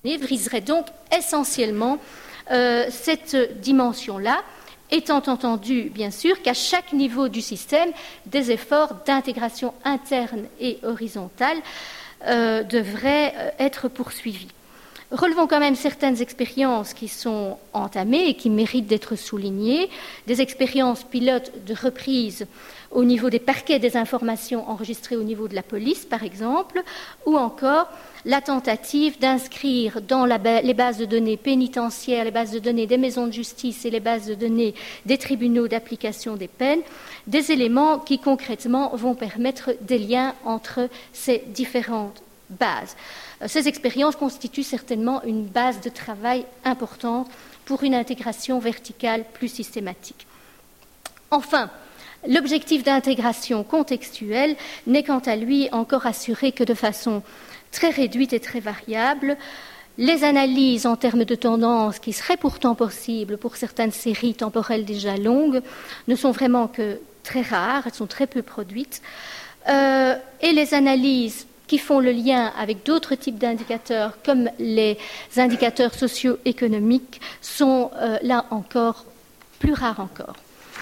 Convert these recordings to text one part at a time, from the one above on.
viserait donc essentiellement cette dimension-là, étant entendu, bien sûr, qu'à chaque niveau du système, des efforts d'intégration interne et horizontale devraient être poursuivis. Relevons quand même certaines expériences qui sont entamées et qui méritent d'être soulignées, des expériences pilotes de reprise au niveau des parquets des informations enregistrées au niveau de la police, par exemple, ou encore la tentative d'inscrire dans les bases de données pénitentiaires, les bases de données des maisons de justice et les bases de données des tribunaux d'application des peines, des éléments qui concrètement vont permettre des liens entre ces différentes bases. Ces expériences constituent certainement une base de travail importante pour une intégration verticale plus systématique. Enfin, l'objectif d'intégration contextuelle n'est quant à lui encore assuré que de façon très réduite et très variable. Les analyses en termes de tendance qui seraient pourtant possibles pour certaines séries temporelles déjà longues ne sont vraiment que très rares, elles sont très peu produites. Et les analyses qui font le lien avec d'autres types d'indicateurs, comme les indicateurs socio-économiques, sont là encore plus rares encore.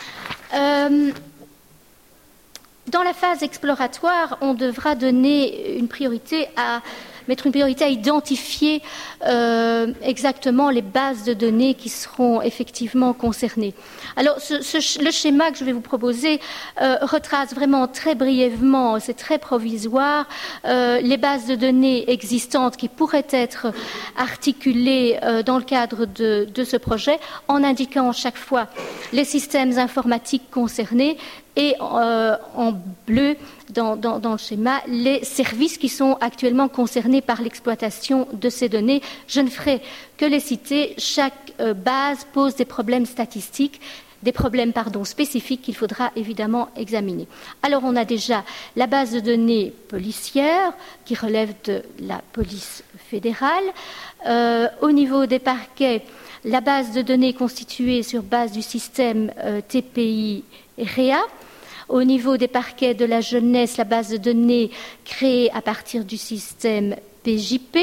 Dans la phase exploratoire, on devra donner une priorité à identifier exactement les bases de données qui seront effectivement concernées. Alors, le schéma que je vais vous proposer retrace vraiment très brièvement, c'est très provisoire, les bases de données existantes qui pourraient être articulées dans le cadre de ce projet, en indiquant chaque fois les systèmes informatiques concernés et en bleu dans le schéma les services qui sont actuellement concernés par l'exploitation de ces données. Je ne ferai que les citer. Chaque base pose des problèmes statistiques, spécifiques qu'il faudra évidemment examiner. Alors on a déjà la base de données policière qui relève de la police fédérale. Au niveau des parquets, la base de données constituée sur base du système TPI-REA. Au niveau des parquets de la jeunesse, la base de données créée à partir du système PJP.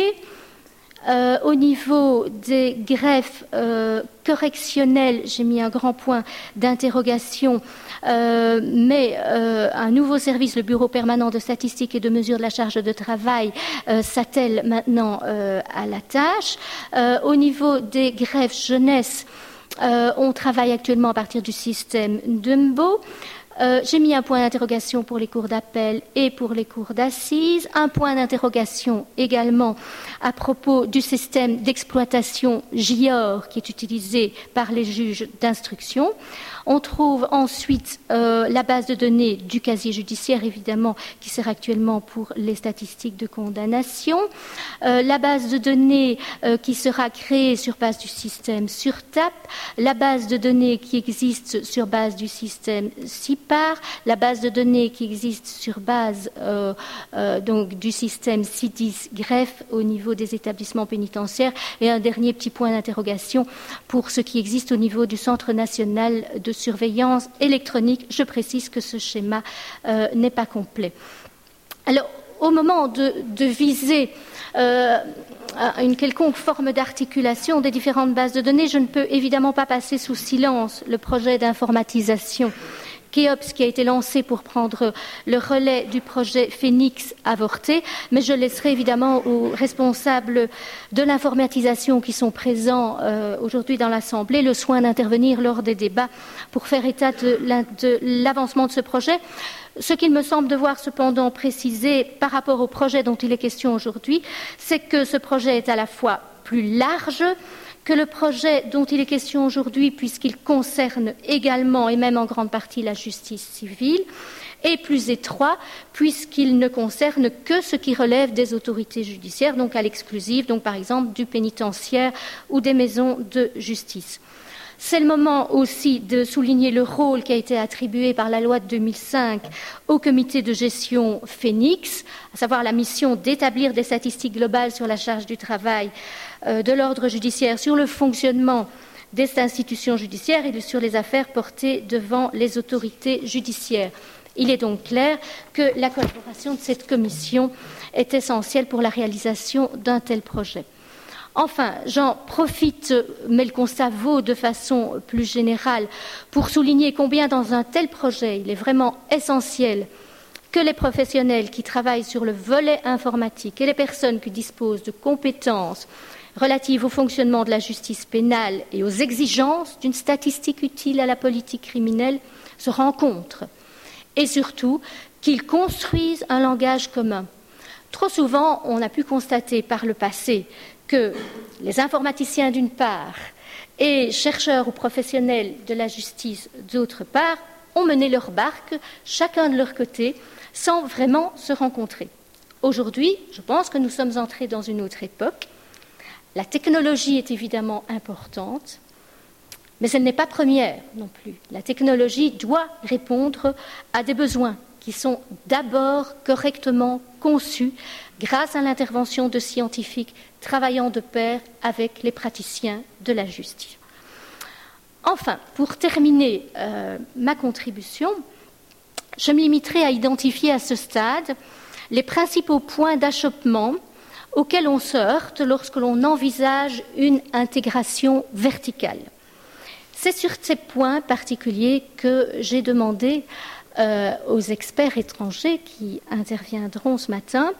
Au niveau des greffes correctionnelles, j'ai mis un grand point d'interrogation, mais un nouveau service, le Bureau permanent de statistique et de mesure de la charge de travail, s'attelle maintenant à la tâche. Au niveau des greffes jeunesse, on travaille actuellement à partir du système Dumbo. J'ai mis un point d'interrogation pour les cours d'appel et pour les cours d'assises, un point d'interrogation également à propos du système d'exploitation JIOR qui est utilisé par les juges d'instruction. On trouve ensuite la base de données du casier judiciaire, évidemment, qui sert actuellement pour les statistiques de condamnation. La base de données qui sera créée sur base du système SURTAP. La base de données qui existe sur base du système CIPAR. La base de données qui existe sur base donc du système CIDIS greffe au niveau des établissements pénitentiaires. Et un dernier petit point d'interrogation pour ce qui existe au niveau du Centre national de surveillance électronique. Je précise que ce schéma n'est pas complet. Alors, au moment de viser une quelconque forme d'articulation des différentes bases de données, je ne peux évidemment pas passer sous silence le projet d'informatisation Kéops qui a été lancé pour prendre le relais du projet Phénix avorté, mais je laisserai évidemment aux responsables de l'informatisation qui sont présents aujourd'hui dans l'Assemblée le soin d'intervenir lors des débats pour faire état de l'avancement de ce projet. Ce qu'il me semble devoir cependant préciser par rapport au projet dont il est question aujourd'hui, c'est que ce projet est à la fois plus large que le projet dont il est question aujourd'hui, puisqu'il concerne également et même en grande partie la justice civile, et plus étroit, puisqu'il ne concerne que ce qui relève des autorités judiciaires, donc à l'exclusive, donc par exemple du pénitentiaire ou des maisons de justice. C'est le moment aussi de souligner le rôle qui a été attribué par la loi de 2005 au comité de gestion Phénix, à savoir la mission d'établir des statistiques globales sur la charge du travail de l'ordre judiciaire, sur le fonctionnement des institutions judiciaires et sur les affaires portées devant les autorités judiciaires. Il est donc clair que la collaboration de cette commission est essentielle pour la réalisation d'un tel projet. Enfin, j'en profite, mais le constat vaut de façon plus générale, pour souligner combien dans un tel projet, il est vraiment essentiel que les professionnels qui travaillent sur le volet informatique et les personnes qui disposent de compétences relatives au fonctionnement de la justice pénale et aux exigences d'une statistique utile à la politique criminelle se rencontrent et surtout qu'ils construisent un langage commun. Trop souvent, on a pu constater par le passé que les informaticiens d'une part et chercheurs ou professionnels de la justice d'autre part ont mené leur barque, chacun de leur côté, sans vraiment se rencontrer. Aujourd'hui, je pense que nous sommes entrés dans une autre époque. La technologie est évidemment importante, mais elle n'est pas première non plus. La technologie doit répondre à des besoins qui sont d'abord correctement conçus grâce à l'intervention de scientifiques travaillant de pair avec les praticiens de la justice. Enfin, pour terminer ma contribution, je me limiterai à identifier à ce stade les principaux points d'achoppement auxquels on se heurte lorsque l'on envisage une intégration verticale. C'est sur ces points particuliers que j'ai demandé aux experts étrangers qui interviendront ce matin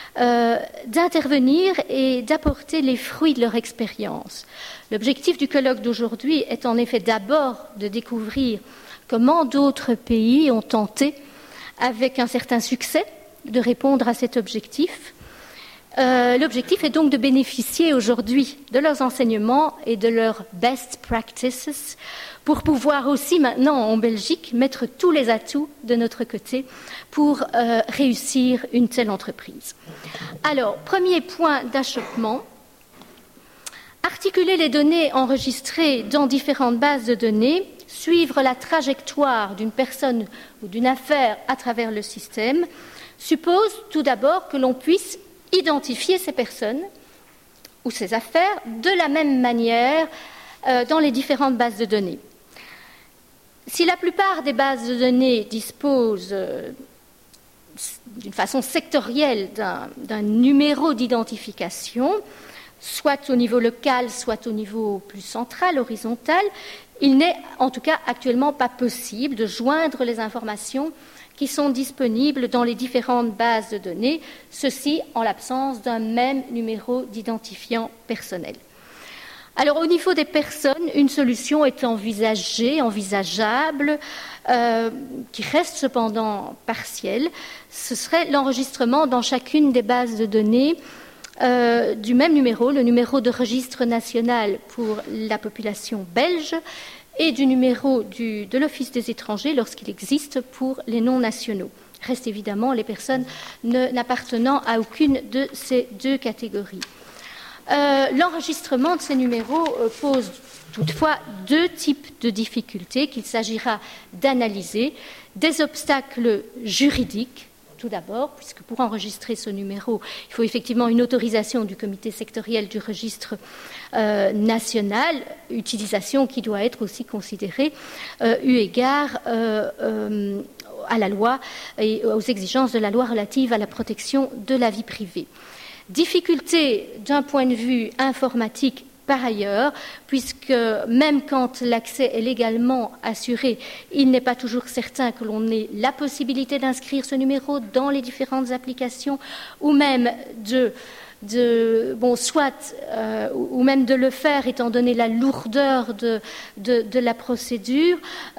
d'intervenir et d'apporter les fruits de leur expérience. L'objectif du colloque d'aujourd'hui est en effet d'abord de découvrir comment d'autres pays ont tenté, avec un certain succès, de répondre à cet objectif. L'objectif est donc de bénéficier aujourd'hui de leurs enseignements et de leurs best practices pour pouvoir aussi maintenant en Belgique mettre tous les atouts de notre côté pour réussir une telle entreprise. Alors, premier point d'achoppement, articuler les données enregistrées dans différentes bases de données, suivre la trajectoire d'une personne ou d'une affaire à travers le système, suppose tout d'abord que l'on puisse identifier ces personnes ou ces affaires de la même manière dans les différentes bases de données. Si la plupart des bases de données disposent d'une façon sectorielle d'un numéro d'identification, soit au niveau local, soit au niveau plus central, horizontal, il n'est en tout cas actuellement pas possible de joindre les informations qui sont disponibles dans les différentes bases de données, ceci en l'absence d'un même numéro d'identifiant personnel. Alors, au niveau des personnes, une solution est envisageable, qui reste cependant partielle. Ce serait l'enregistrement dans chacune des bases de données du même numéro, le numéro de registre national pour la population belge, et du numéro de l'Office des étrangers lorsqu'il existe pour les non-nationaux. Restent évidemment les personnes n'appartenant à aucune de ces deux catégories. L'enregistrement de ces numéros pose toutefois deux types de difficultés qu'il s'agira d'analyser. Des obstacles juridiques, tout d'abord, puisque pour enregistrer ce numéro, il faut effectivement une autorisation du comité sectoriel du registre national, utilisation qui doit être aussi considérée eu égard à la loi et aux exigences de la loi relative à la protection de la vie privée. Difficulté d'un point de vue informatique par ailleurs, puisque même quand l'accès est légalement assuré, il n'est pas toujours certain que l'on ait la possibilité d'inscrire ce numéro dans les différentes applications, ou même ou même de le faire étant donné la lourdeur de la procédure,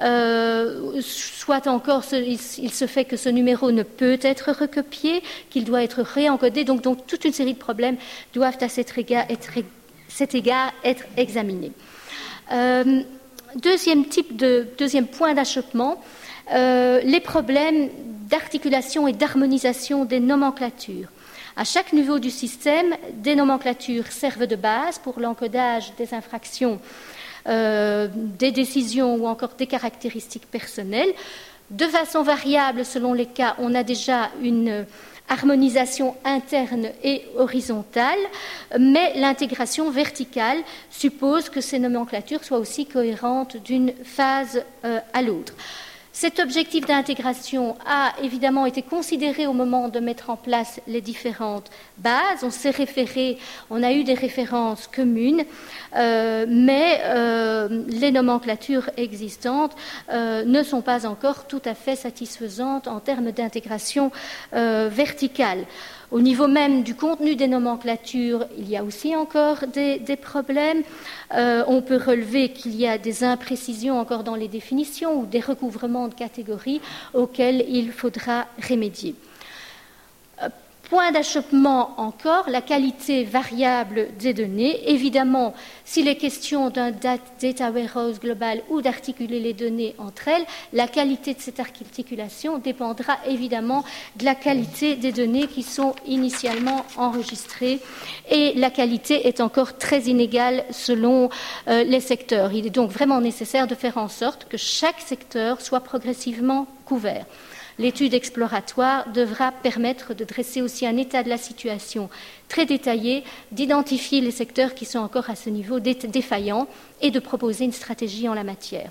soit encore il se fait que ce numéro ne peut être recopié, qu'il doit être réencodé, donc toute une série de problèmes doivent à cet égard être examinés. Deuxième point d'achoppement, les problèmes d'articulation et d'harmonisation des nomenclatures. À chaque niveau du système, des nomenclatures servent de base pour l'encodage des infractions, des décisions ou encore des caractéristiques personnelles. De façon variable, selon les cas, on a déjà une harmonisation interne et horizontale, mais l'intégration verticale suppose que ces nomenclatures soient aussi cohérentes d'une phase à l'autre. Cet objectif d'intégration a évidemment été considéré au moment de mettre en place les différentes bases. On a eu des références communes, mais les nomenclatures existantes ne sont pas encore tout à fait satisfaisantes en termes d'intégration verticale. Au niveau même du contenu des nomenclatures, il y a aussi encore des problèmes. On peut relever qu'il y a des imprécisions encore dans les définitions ou des recouvrements de catégories auxquels il faudra remédier. Point d'achoppement encore, la qualité variable des données. Évidemment, s'il est question d'un data warehouse global ou d'articuler les données entre elles, la qualité de cette articulation dépendra évidemment de la qualité des données qui sont initialement enregistrées. Et la qualité est encore très inégale selon les secteurs. Il est donc vraiment nécessaire de faire en sorte que chaque secteur soit progressivement couvert. L'étude exploratoire devra permettre de dresser aussi un état de la situation très détaillé, d'identifier les secteurs qui sont encore à ce niveau défaillants et de proposer une stratégie en la matière.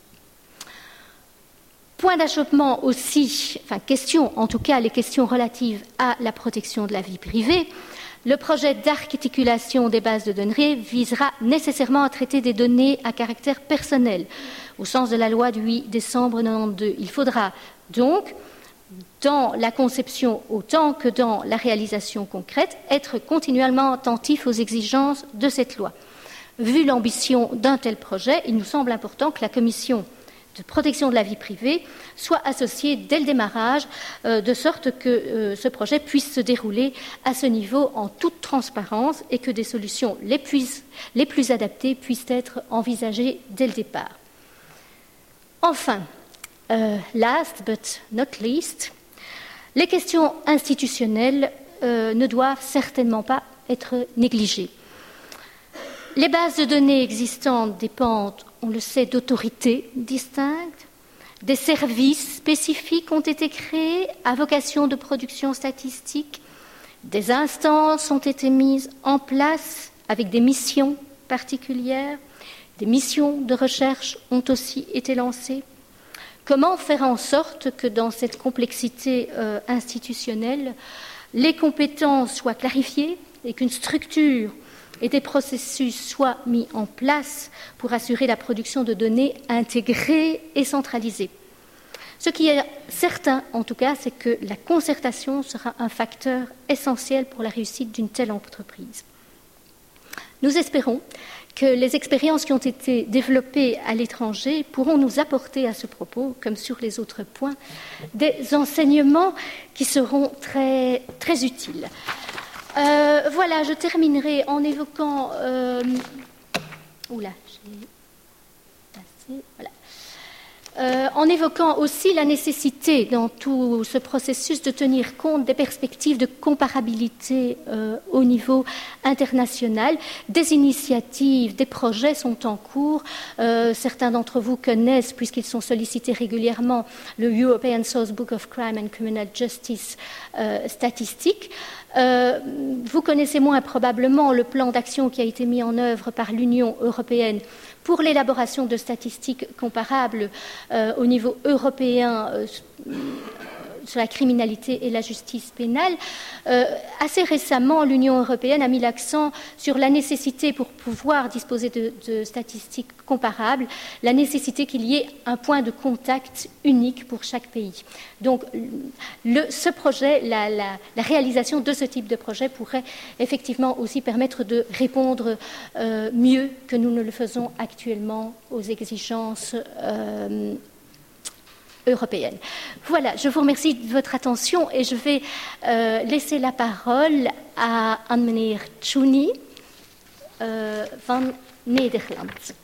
Point d'achoppement aussi, question, en tout cas les questions relatives à la protection de la vie privée. Le projet d'articulation des bases de données visera nécessairement à traiter des données à caractère personnel, au sens de la loi du 8 décembre 1992. Il faudra donc, dans la conception autant que dans la réalisation concrète, être continuellement attentif aux exigences de cette loi. Vu l'ambition d'un tel projet, il nous semble important que la Commission de protection de la vie privée soit associée dès le démarrage, de sorte que ce projet puisse se dérouler à ce niveau en toute transparence et que des solutions les plus adaptées puissent être envisagées dès le départ. Enfin, last but not least, les questions institutionnelles ne doivent certainement pas être négligées. Les bases de données existantes dépendent, on le sait, d'autorités distinctes. Des services spécifiques ont été créés à vocation de production statistique. Des instances ont été mises en place avec des missions particulières. Des missions de recherche ont aussi été lancées. Comment faire en sorte que dans cette complexité institutionnelle, les compétences soient clarifiées et qu'une structure et des processus soient mis en place pour assurer la production de données intégrées et centralisées. Ce qui est certain, en tout cas, c'est que la concertation sera un facteur essentiel pour la réussite d'une telle entreprise. Nous espérons que les expériences qui ont été développées à l'étranger pourront nous apporter à ce propos, comme sur les autres points, des enseignements qui seront très, très utiles. Voilà, je terminerai en évoquant... en évoquant aussi la nécessité dans tout ce processus de tenir compte des perspectives de comparabilité au niveau international. Des initiatives, des projets sont en cours. Certains d'entre vous connaissent, puisqu'ils sont sollicités régulièrement, le European Source Book of Crime and Criminal Justice statistique. Vous connaissez moins probablement le plan d'action qui a été mis en œuvre par l'Union européenne pour l'élaboration de statistiques comparables au niveau européen sur la criminalité et la justice pénale. Assez récemment, l'Union européenne a mis l'accent sur la nécessité, pour pouvoir disposer de statistiques comparables, la nécessité qu'il y ait un point de contact unique pour chaque pays. Donc, ce projet, la réalisation de ce type de projet pourrait effectivement aussi permettre de répondre mieux que nous ne le faisons actuellement aux exigences européenne. Voilà, je vous remercie de votre attention et je vais laisser la parole aan meneer Tjouni van Nederland.